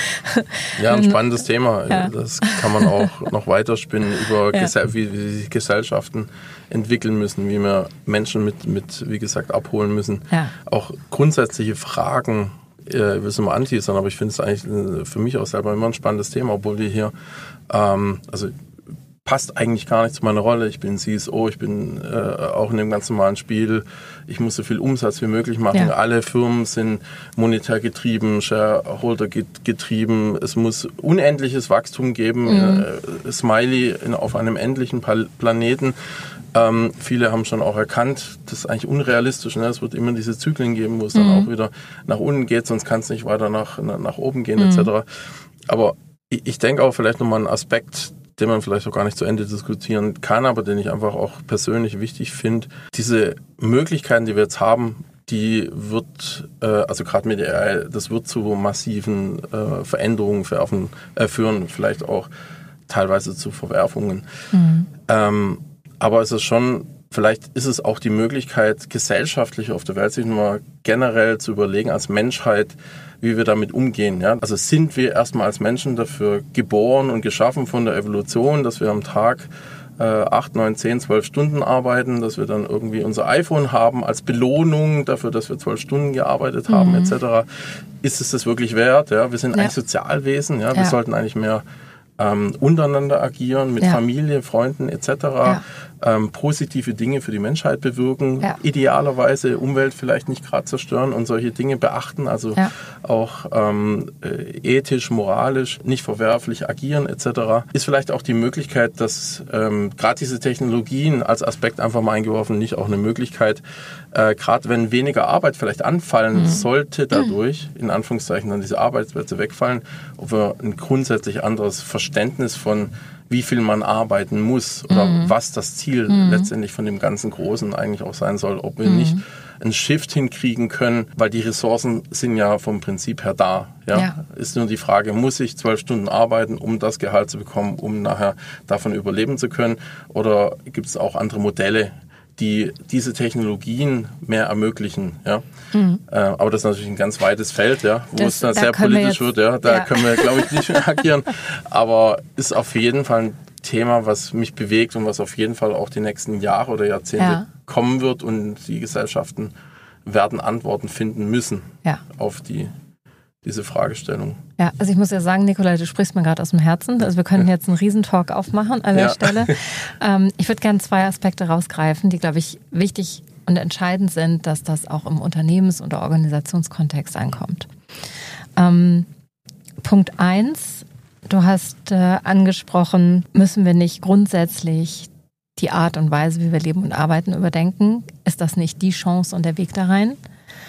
Ja, ein spannendes Thema. Ja. Das kann man auch noch weiterspinnen über, ja. Gesell- wie, wie sich Gesellschaften entwickeln müssen, wie wir Menschen mit, mit wie gesagt, abholen müssen. Ja. Auch grundsätzliche Fragen, ich will es immer anteasern, aber ich finde es eigentlich für mich auch selber immer ein spannendes Thema, obwohl wir hier, ähm, also passt eigentlich gar nicht zu meiner Rolle. Ich bin C S O, ich bin äh, auch in dem ganz normalen Spiel. Ich muss so viel Umsatz wie möglich machen. Ja. Alle Firmen sind monetär getrieben, Shareholder getrieben. Es muss unendliches Wachstum geben. Mhm. Äh, Smiley in, auf einem endlichen Planeten. Ähm, viele haben schon auch erkannt, das ist eigentlich unrealistisch. Ne? Es wird immer diese Zyklen geben, wo es mhm. dann auch wieder nach unten geht, sonst kann es nicht weiter nach, nach oben gehen mhm. et cetera. Aber ich, ich denke auch vielleicht nochmal einen Aspekt, den man vielleicht auch gar nicht zu Ende diskutieren kann, aber den ich einfach auch persönlich wichtig finde. Diese Möglichkeiten, die wir jetzt haben, die wird, äh, also gerade mit A I, das wird zu massiven äh, Veränderungen verwerfen, äh, führen, vielleicht auch teilweise zu Verwerfungen. Mhm. Ähm, aber es ist schon vielleicht ist es auch die Möglichkeit, gesellschaftlich auf der Welt sich mal generell zu überlegen, als Menschheit, wie wir damit umgehen. Ja? Also sind wir erstmal als Menschen dafür geboren und geschaffen von der Evolution, dass wir am Tag äh, acht, neun, zehn, zwölf Stunden arbeiten, dass wir dann irgendwie unser iPhone haben als Belohnung dafür, dass wir zwölf Stunden gearbeitet haben, mhm. et cetera. Ist es das wirklich wert? Ja? Wir sind ja. eigentlich Sozialwesen. Ja? Wir ja. sollten eigentlich mehr ähm, untereinander agieren, mit ja. Familie, Freunden et cetera. Ja. Ähm, positive Dinge für die Menschheit bewirken, ja. idealerweise Umwelt vielleicht nicht gerade zerstören und solche Dinge beachten, also ja. auch ähm, ethisch, moralisch nicht verwerflich agieren et cetera. Ist vielleicht auch die Möglichkeit, dass ähm, gerade diese Technologien als Aspekt einfach mal eingeworfen, nicht auch eine Möglichkeit, äh, gerade wenn weniger Arbeit vielleicht anfallen mhm. sollte dadurch, in Anführungszeichen dann diese Arbeitsplätze wegfallen, ob wir ein grundsätzlich anderes Verständnis von wie viel man arbeiten muss oder mhm. was das Ziel mhm. letztendlich von dem ganzen Großen eigentlich auch sein soll. Ob wir mhm. nicht einen Shift hinkriegen können, weil die Ressourcen sind ja vom Prinzip her da. Ja? Ja. Ist nur die Frage, muss ich zwölf Stunden arbeiten, um das Gehalt zu bekommen, um nachher davon überleben zu können? Oder gibt es auch andere Modelle, die diese Technologien mehr ermöglichen. Ja? Mhm. Äh, aber das ist natürlich ein ganz weites Feld, ja, wo das, es dann da sehr politisch wir jetzt, wird. Ja? Da ja. können wir, glaube ich, nicht mehr agieren. Aber ist auf jeden Fall ein Thema, was mich bewegt und was auf jeden Fall auch die nächsten Jahre oder Jahrzehnte ja. kommen wird. Und die Gesellschaften werden Antworten finden müssen ja. auf die diese Fragestellung. Ja, also ich muss ja sagen, Nikolai, du sprichst mir gerade aus dem Herzen. Also wir können jetzt einen Riesentalk aufmachen an der ja. Stelle. Ähm, ich würde gerne zwei Aspekte rausgreifen, die, glaube ich, wichtig und entscheidend sind, dass das auch im Unternehmens- oder Organisationskontext ankommt. Ähm, Punkt eins, du hast äh, angesprochen, müssen wir nicht grundsätzlich die Art und Weise, wie wir leben und arbeiten, überdenken? Ist das nicht die Chance und der Weg da rein?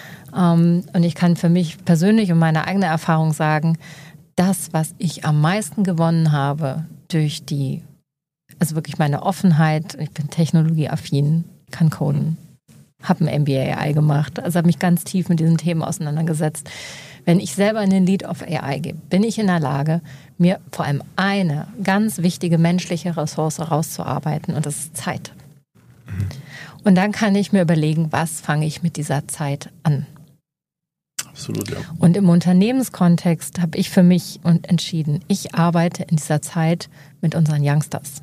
Um, und ich kann für mich persönlich und meine eigene Erfahrung sagen, das, was ich am meisten gewonnen habe durch die, also wirklich meine Offenheit, ich bin technologieaffin, kann coden, habe ein M B A A I gemacht, also habe mich ganz tief mit diesen Themen auseinandergesetzt. Wenn ich selber in den Lead of A I gehe, bin ich in der Lage, mir vor allem eine ganz wichtige menschliche Ressource rauszuarbeiten und das ist Zeit. Mhm. Und dann kann ich mir überlegen, was fange ich mit dieser Zeit an. Absolut, ja. Und im Unternehmenskontext habe ich für mich entschieden, ich arbeite in dieser Zeit mit unseren Youngsters,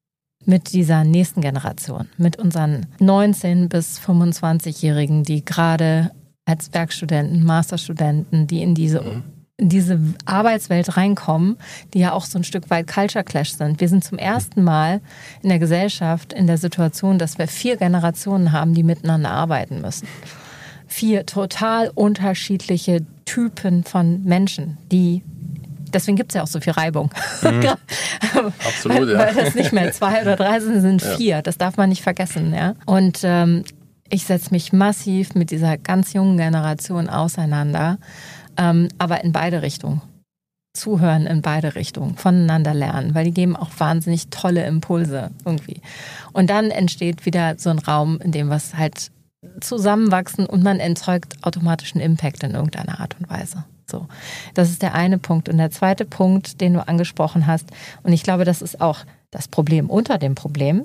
mit dieser nächsten Generation, mit unseren neunzehn- bis fünfundzwanzigjährigen, die gerade als Werkstudenten, Masterstudenten, die in diese, mhm. in diese Arbeitswelt reinkommen, die ja auch so ein Stück weit Culture Clash sind. Wir sind zum ersten Mal in der Gesellschaft in der Situation, dass wir vier Generationen haben, die miteinander arbeiten müssen. Vier total unterschiedliche Typen von Menschen, die, deswegen gibt es ja auch so viel Reibung. Mhm. Absolut, weil, ja. Weil das nicht mehr zwei oder drei sind, sind ja. vier. Das darf man nicht vergessen, ja. Und ähm, ich setze mich massiv mit dieser ganz jungen Generation auseinander, ähm, aber in beide Richtungen. Zuhören in beide Richtungen, voneinander lernen, weil die geben auch wahnsinnig tolle Impulse irgendwie. Und dann entsteht wieder so ein Raum, in dem was halt zusammenwachsen und man erzeugt automatischen Impact in irgendeiner Art und Weise. So, das ist der eine Punkt. Und der zweite Punkt, den du angesprochen hast, und ich glaube, das ist auch das Problem unter dem Problem,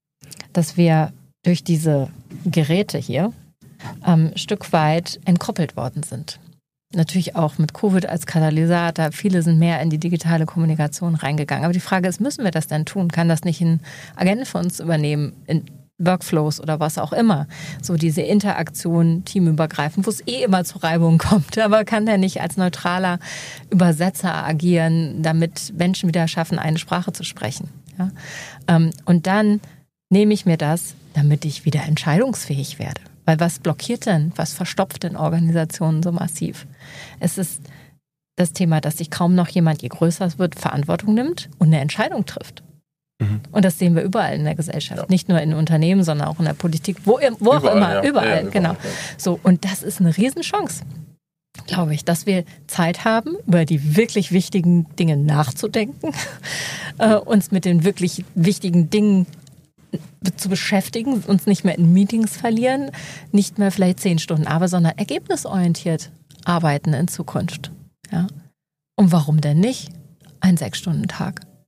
dass wir durch diese Geräte hier ähm, ein Stück weit entkoppelt worden sind. Natürlich auch mit Covid als Katalysator. Viele sind mehr in die digitale Kommunikation reingegangen. Aber die Frage ist, müssen wir das denn tun? Kann das nicht ein Agent für uns übernehmen? In Workflows oder was auch immer. So diese Interaktion teamübergreifend, wo es eh immer zu Reibung kommt. Aber kann der nicht als neutraler Übersetzer agieren, damit Menschen wieder schaffen, eine Sprache zu sprechen? Ja? Und dann nehme ich mir das, damit ich wieder entscheidungsfähig werde. Weil was blockiert denn, was verstopft denn Organisationen so massiv? Es ist das Thema, dass sich kaum noch jemand, je größer es wird, Verantwortung nimmt und eine Entscheidung trifft. Und das sehen wir überall in der Gesellschaft. Ja. Nicht nur in Unternehmen, sondern auch in der Politik, wo, wo auch immer, ja. überall, ja, überall, genau. Ja. So, und das ist eine Riesenchance, glaube ich, dass wir Zeit haben, über die wirklich wichtigen Dinge nachzudenken, äh, uns mit den wirklich wichtigen Dingen zu beschäftigen, uns nicht mehr in Meetings verlieren, nicht mehr vielleicht zehn Stunden arbeiten, sondern ergebnisorientiert arbeiten in Zukunft. Ja? Und warum denn nicht ein Sechs-Stunden-Tag?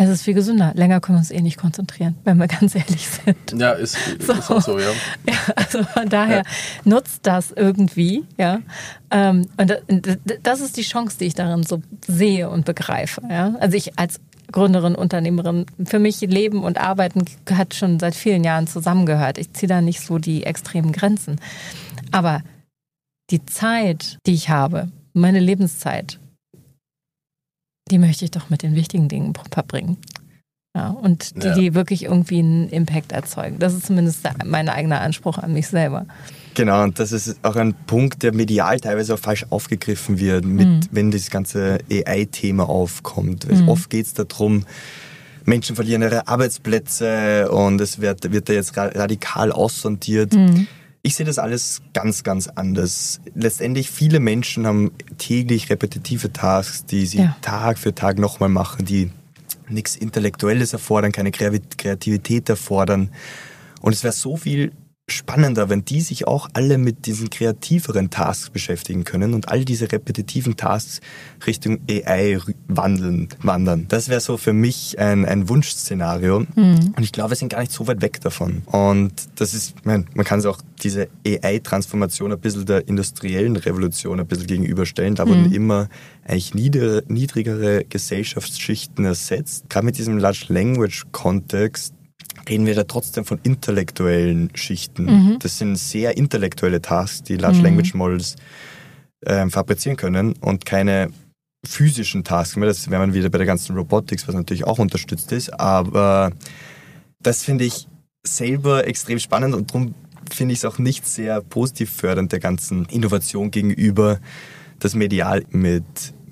Es ist viel gesünder. Länger können wir uns eh nicht konzentrieren, wenn wir ganz ehrlich sind. Ja, ist, so. ist auch so, ja. Ja, also von daher ja. nutzt das irgendwie, ja. Und das ist die Chance, die ich darin so sehe und begreife, ja. Also ich als Gründerin, Unternehmerin, für mich Leben und Arbeiten hat schon seit vielen Jahren zusammengehört. Ich ziehe da nicht so die extremen Grenzen. Aber die Zeit, die ich habe, meine Lebenszeit, die möchte ich doch mit den wichtigen Dingen verbringen. Ja, und die, ja. die wirklich irgendwie einen Impact erzeugen. Das ist zumindest mein eigener Anspruch an mich selber. Genau, und das ist auch ein Punkt, der medial teilweise auch falsch aufgegriffen wird, mit, mhm. wenn das ganze A I-Thema aufkommt. Mhm. Oft geht es darum, Menschen verlieren ihre Arbeitsplätze und es wird, wird da jetzt radikal aussortiert. Mhm. Ich sehe das alles ganz, ganz anders. Letztendlich, viele Menschen haben täglich repetitive Tasks, die sie ja. Tag für Tag nochmal machen, die nichts Intellektuelles erfordern, keine Kreativität erfordern. Und es wäre so viel spannender, wenn die sich auch alle mit diesen kreativeren Tasks beschäftigen können und all diese repetitiven Tasks Richtung A I wandeln, wandern. Das wäre so für mich ein, ein Wunschszenario. Mhm. Und ich glaube, wir sind gar nicht so weit weg davon. Und das ist, man, man kann es auch diese A I-Transformation ein bisschen der industriellen Revolution ein bisschen gegenüberstellen. Da wurden mhm. immer eigentlich niedere, niedrigere Gesellschaftsschichten ersetzt. Gerade mit diesem Large Language Kontext reden wir da trotzdem von intellektuellen Schichten. Mhm. Das sind sehr intellektuelle Tasks, die Large mhm. Language Models äh, fabrizieren können und keine physischen Tasks mehr. Das wäre man wieder bei der ganzen Robotics, was natürlich auch unterstützt ist. Aber das finde ich selber extrem spannend und darum finde ich es auch nicht sehr positiv fördernd der ganzen Innovation gegenüber, das medial mit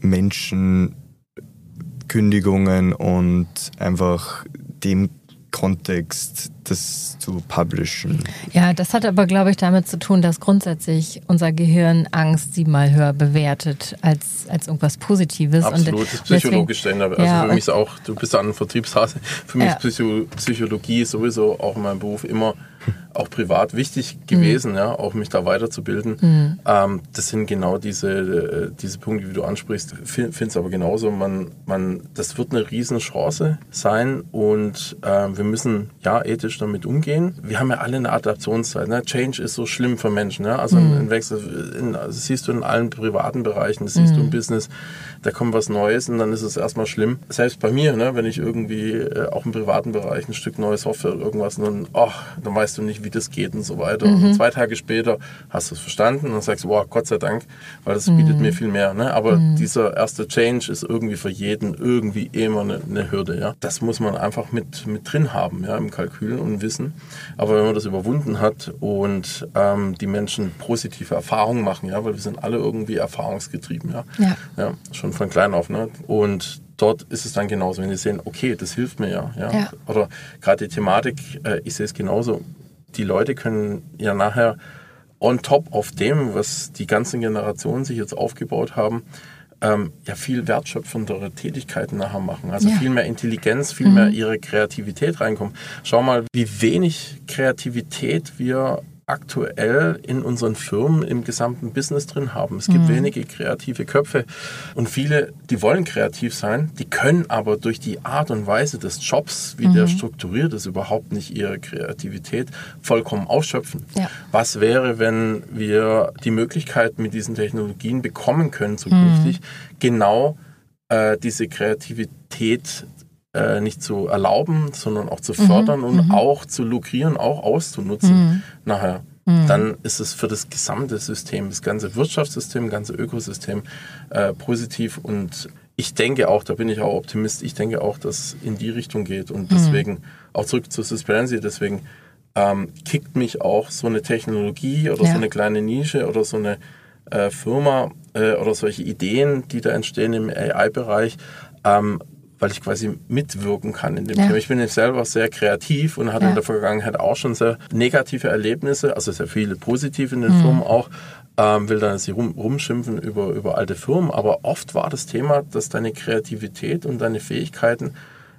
Menschenkündigungen und einfach dem Kontext, das zu publishen. Ja, das hat aber, glaube ich, damit zu tun, dass grundsätzlich unser Gehirn Angst siebenmal höher bewertet als, als irgendwas Positives. Absolut, das ist psychologisch denn. Also ja, für mich ist auch, du bist ein Vertriebshase, für mich ja. ist Psycho- Psychologie sowieso auch in meinem Beruf immer auch privat wichtig gewesen, mhm. ja, auch mich da weiterzubilden. Mhm. Ähm, das sind genau diese, diese Punkte, die du ansprichst. Ich finde es aber genauso, man, man, das wird eine Riesenchance sein und äh, wir müssen ja ethisch damit umgehen. Wir haben ja alle eine Adaptionszeit. Ne? Change ist so schlimm für Menschen. Ja? Also mhm. ein Wechsel, in, das siehst du in allen privaten Bereichen, das siehst mhm. du im Business, da kommt was Neues und dann ist es erstmal schlimm. Selbst bei mir, ne, wenn ich irgendwie äh, auch im privaten Bereich ein Stück neue Software oder irgendwas und dann, oh, dann weißt du nicht, wie das geht und so weiter. Mhm. Und zwei Tage später hast du es verstanden und dann sagst du, wow, Gott sei Dank, weil das mhm. bietet mir viel mehr. Ne? Aber mhm. dieser erste Change ist irgendwie für jeden irgendwie immer eine, eine Hürde. Ja? Das muss man einfach mit, mit drin haben, ja, im Kalkül und wissen. Aber wenn man das überwunden hat und ähm, die Menschen positive Erfahrungen machen, ja, weil wir sind alle irgendwie erfahrungsgetrieben, ja, ja. ja schon von klein auf. Ne? Und dort ist es dann genauso, wenn die sehen, okay, das hilft mir ja. ja? ja. Oder gerade die Thematik, äh, ich sehe es genauso, die Leute können ja nachher on top auf dem, was die ganzen Generationen sich jetzt aufgebaut haben, ähm, ja viel wertschöpfendere Tätigkeiten nachher machen. Also ja. viel mehr Intelligenz, viel mhm. mehr ihre Kreativität reinkommen. Schau mal, wie wenig Kreativität wir aktuell in unseren Firmen im gesamten Business drin haben. Es gibt mhm. wenige kreative Köpfe und viele, die wollen kreativ sein, die können aber durch die Art und Weise des Jobs, wie mhm. der strukturiert ist, überhaupt nicht ihre Kreativität vollkommen ausschöpfen. Ja. Was wäre, wenn wir die Möglichkeit mit diesen Technologien bekommen können zukünftig, mhm. genau äh, diese Kreativität Äh, nicht zu erlauben, sondern auch zu fördern mhm, und m- auch zu lukrieren, auch auszunutzen mhm. nachher. Mhm. Dann ist es für das gesamte System, das ganze Wirtschaftssystem, das ganze Ökosystem äh, positiv und ich denke auch, da bin ich auch Optimist, ich denke auch, dass es in die Richtung geht und deswegen, mhm. auch zurück zu Suspendency, deswegen ähm, kickt mich auch so eine Technologie oder ja. so eine kleine Nische oder so eine äh, Firma äh, oder solche Ideen, die da entstehen im A I-Bereich, ähm, weil ich quasi mitwirken kann in dem ja. Thema. Ich bin selber sehr kreativ und hatte ja. in der Vergangenheit auch schon sehr negative Erlebnisse, also sehr viele positive in den mhm. Firmen auch. Ähm, will dann sie rum, rumschimpfen über, über alte Firmen, aber oft war das Thema, dass deine Kreativität und deine Fähigkeiten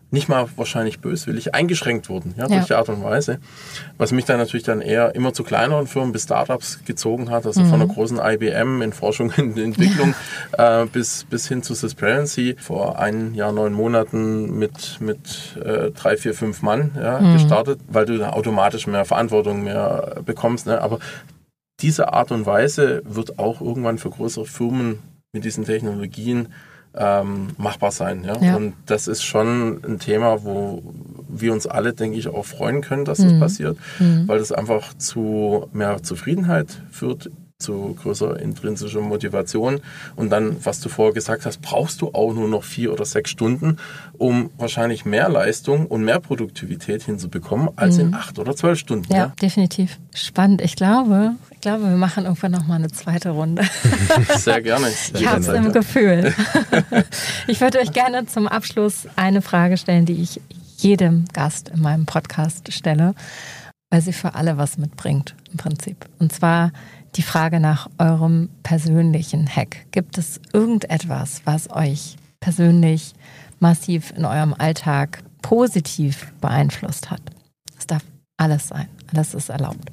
nicht mal wahrscheinlich böswillig eingeschränkt wurden, ja, ja. durch die Art und Weise. Was mich dann natürlich dann eher immer zu kleineren Firmen bis Startups gezogen hat, also mhm. von der großen I B M in Forschung und Entwicklung ja. äh, bis, bis hin zu Susprency. Vor ein Jahr, neun Monaten mit, mit äh, drei, vier, fünf Mann ja, mhm. gestartet, weil du da automatisch mehr Verantwortung mehr bekommst. Ne? Aber diese Art und Weise wird auch irgendwann für größere Firmen mit diesen Technologien Ähm, machbar sein. Ja? Ja. Und das ist schon ein Thema, wo wir uns alle, denke ich, auch freuen können, dass das mhm. passiert, mhm. weil das einfach zu mehr Zufriedenheit führt, zu größerer intrinsischer Motivation. Und dann, was du vorher gesagt hast, brauchst du auch nur noch vier oder sechs Stunden, um wahrscheinlich mehr Leistung und mehr Produktivität hinzubekommen, als mhm. in acht oder zwölf Stunden. Ja, ja, definitiv. Spannend. Ich glaube, ich glaube, wir machen irgendwann noch mal eine zweite Runde. Sehr gerne. Ich habe es im Gefühl. Ich würde euch gerne zum Abschluss eine Frage stellen, die ich jedem Gast in meinem Podcast stelle, weil sie für alle was mitbringt im Prinzip. Und zwar die Frage nach eurem persönlichen Hack. Gibt es irgendetwas, was euch persönlich massiv in eurem Alltag positiv beeinflusst hat? Es darf alles sein. Alles ist erlaubt.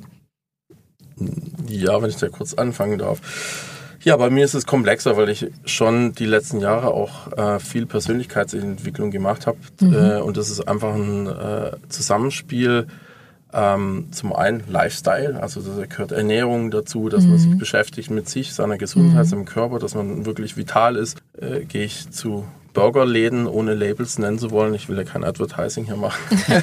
Ja, wenn ich da kurz anfangen darf. Ja, bei mir ist es komplexer, weil ich schon die letzten Jahre auch äh, viel Persönlichkeitsentwicklung gemacht habe. Mhm. Äh, und das ist einfach ein äh, Zusammenspiel. Ähm, zum einen Lifestyle, also da gehört Ernährung dazu, dass mhm. man sich beschäftigt mit sich, seiner Gesundheit, mhm. seinem Körper, dass man wirklich vital ist. Äh, gehe ich zu Burgerläden, ohne Labels nennen zu wollen. Ich will ja kein Advertising hier machen.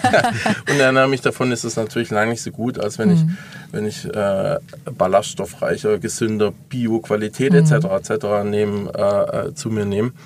Und ernähre mich davon, ist es natürlich lange nicht so gut, als wenn mhm. ich, wenn ich äh, ballaststoffreicher, gesünder, Bio-Qualität mhm. et cetera et cetera nehmen, äh, zu mir nehme.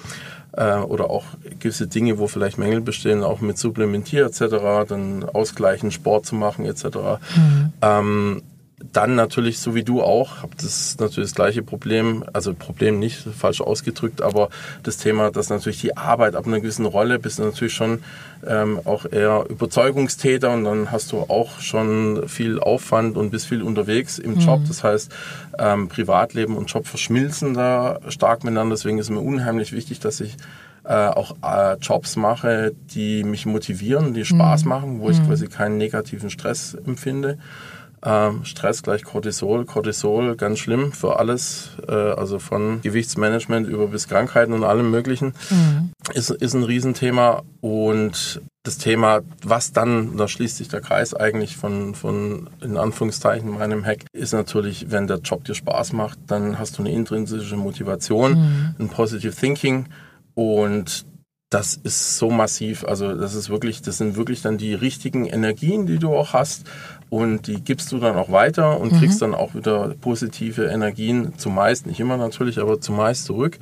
Oder auch gewisse Dinge, wo vielleicht Mängel bestehen, auch mit Supplementier et cetera, dann ausgleichen, Sport zu machen et cetera. Mhm. Ähm, dann natürlich, so wie du auch, habt das natürlich das gleiche Problem, also Problem nicht, falsch ausgedrückt, aber das Thema, dass natürlich die Arbeit ab einer gewissen Rolle, bist du natürlich schon ähm, auch eher Überzeugungstäter und dann hast du auch schon viel Aufwand und bist viel unterwegs im mhm. Job. Das heißt, ähm, Privatleben und Job verschmilzen da stark miteinander. Deswegen ist mir unheimlich wichtig, dass ich äh, auch äh, Jobs mache, die mich motivieren, die Spaß mhm. machen, wo ich mhm. quasi keinen negativen Stress empfinde. Ähm, Stress gleich Cortisol. Cortisol, ganz schlimm für alles, äh, also von Gewichtsmanagement über bis Krankheiten und allem Möglichen, mhm. ist, ist ein Riesenthema. Und das Thema, was dann, da schließt sich der Kreis eigentlich von, von in Anführungszeichen meinem Hack, ist natürlich, wenn der Job dir Spaß macht, dann hast du eine intrinsische Motivation, mhm. ein Positive Thinking und das ist so massiv, also das ist wirklich, das sind wirklich dann die richtigen Energien, die du auch hast und die gibst du dann auch weiter und mhm. kriegst dann auch wieder positive Energien, zumeist, nicht immer natürlich, aber zumeist zurück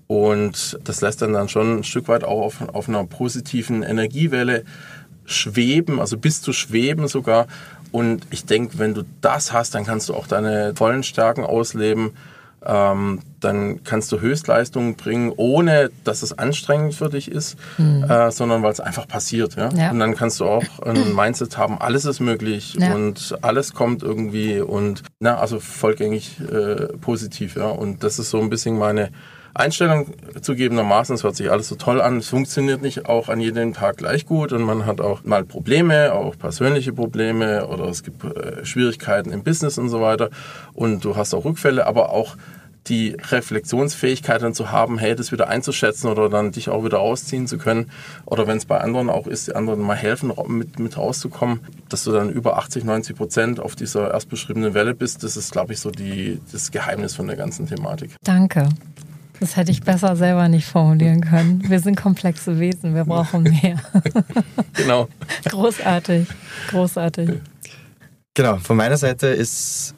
und das lässt dann dann schon ein Stück weit auch auf, auf einer positiven Energiewelle schweben, also bis zu schweben sogar und ich denke, wenn du das hast, dann kannst du auch deine vollen Stärken ausleben. Ähm, dann kannst du Höchstleistungen bringen, ohne dass es anstrengend für dich ist, mhm. äh, sondern weil es einfach passiert. Ja? Ja. Und dann kannst du auch ein Mindset haben, alles ist möglich ja. und alles kommt irgendwie und na, also vollgängig äh, positiv. Ja? Und das ist so ein bisschen meine Einstellung zugegebenermaßen. Es hört sich alles so toll an. Es funktioniert nicht auch an jedem Tag gleich gut und man hat auch mal Probleme, auch persönliche Probleme oder es gibt äh, Schwierigkeiten im Business und so weiter und du hast auch Rückfälle, aber auch die Reflexionsfähigkeit dann zu haben, hey, das wieder einzuschätzen oder dann dich auch wieder rausziehen zu können oder wenn es bei anderen auch ist, die anderen mal helfen, mit, mit rauszukommen, dass du dann über achtzig, neunzig Prozent auf dieser erst beschriebenen Welle bist, das ist, glaube ich, so die, das Geheimnis von der ganzen Thematik. Danke. Das hätte ich besser selber nicht formulieren können. Wir sind komplexe Wesen, wir brauchen mehr. Genau. Großartig, großartig. Genau, von meiner Seite ist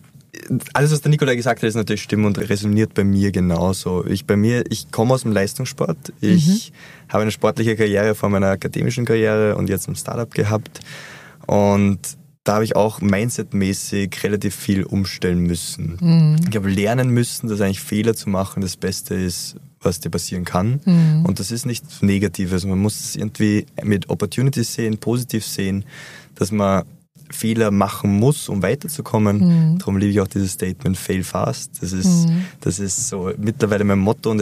alles, was der Nikolai gesagt hat, ist natürlich stimmt und resoniert bei mir genauso. Ich bei mir, ich komme aus dem Leistungssport. Ich mhm. habe eine sportliche Karriere vor meiner akademischen Karriere und jetzt ein Startup gehabt. Und da habe ich auch mindsetmäßig relativ viel umstellen müssen. Mhm. Ich habe lernen müssen, dass eigentlich Fehler zu machen das Beste ist, was dir passieren kann. Mhm. Und das ist nichts Negatives. Man muss es irgendwie mit Opportunities sehen, positiv sehen, dass man Fehler machen muss, um weiterzukommen. Mhm. Darum liebe ich auch dieses Statement, fail fast. Das ist, mhm. das ist so mittlerweile mein Motto und es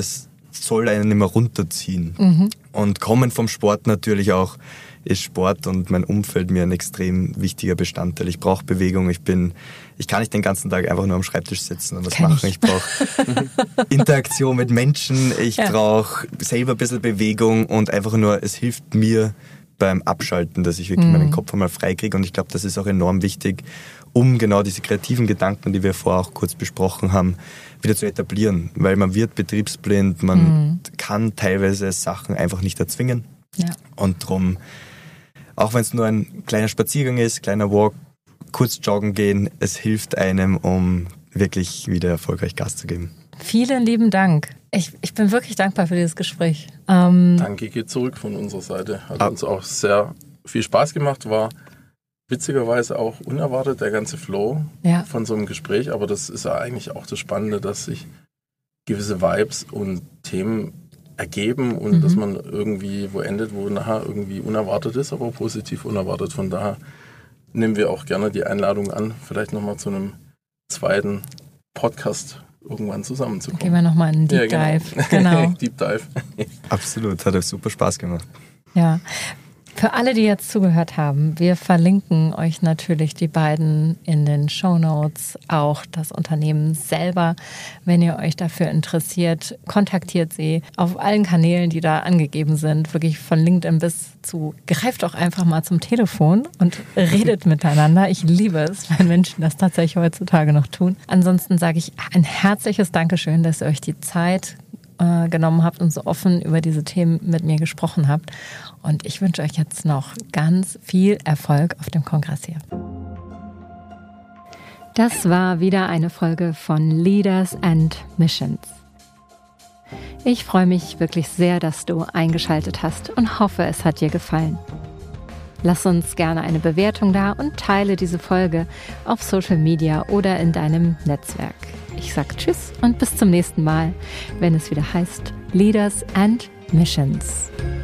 soll einen immer runterziehen. Mhm. Und kommen vom Sport natürlich auch, ist Sport und mein Umfeld mir ein extrem wichtiger Bestandteil. Ich brauche Bewegung, ich bin, ich kann nicht den ganzen Tag einfach nur am Schreibtisch sitzen und was Kenn machen. ich, ich brauche Interaktion mit Menschen, ich ja. brauche selber ein bisschen Bewegung und einfach nur, es hilft mir beim Abschalten, dass ich wirklich mhm. meinen Kopf einmal frei kriege und ich glaube, das ist auch enorm wichtig, um genau diese kreativen Gedanken, die wir vorher auch kurz besprochen haben, wieder zu etablieren, weil man wird betriebsblind, man mhm. kann teilweise Sachen einfach nicht erzwingen ja. und darum, auch wenn es nur ein kleiner Spaziergang ist, kleiner Walk, kurz joggen gehen, es hilft einem, um wirklich wieder erfolgreich Gas zu geben. Vielen lieben Dank. Ich, ich bin wirklich dankbar für dieses Gespräch. Ähm Danke geht zurück von unserer Seite. Hat ab. uns auch sehr viel Spaß gemacht, war witzigerweise auch unerwartet, der ganze Flow ja. von so einem Gespräch, aber das ist ja eigentlich auch das Spannende, dass sich gewisse Vibes und Themen ergeben und mhm. dass man irgendwie wo endet, wo nachher irgendwie unerwartet ist, aber positiv unerwartet. Von daher nehmen wir auch gerne die Einladung an, vielleicht nochmal zu einem zweiten Podcast irgendwann zusammenzukommen. Gehen wir nochmal in den Deep ja, Dive. Genau. genau. Deep Dive. Absolut, hat super Spaß gemacht. Ja. Für alle, die jetzt zugehört haben, wir verlinken euch natürlich die beiden in den Shownotes, auch das Unternehmen selber. Wenn ihr euch dafür interessiert, kontaktiert sie auf allen Kanälen, die da angegeben sind, wirklich von LinkedIn bis zu, greift auch einfach mal zum Telefon und redet miteinander. Ich liebe es, wenn Menschen das tatsächlich heutzutage noch tun. Ansonsten sage ich ein herzliches Dankeschön, dass ihr euch die Zeit genommen habt und so offen über diese Themen mit mir gesprochen habt. Und ich wünsche euch jetzt noch ganz viel Erfolg auf dem Kongress hier. Das war wieder eine Folge von Leaders and Missions. Ich freue mich wirklich sehr, dass du eingeschaltet hast und hoffe, es hat dir gefallen. Lass uns gerne eine Bewertung da und teile diese Folge auf Social Media oder in deinem Netzwerk. Ich sage Tschüss und bis zum nächsten Mal, wenn es wieder heißt Leaders and Missions.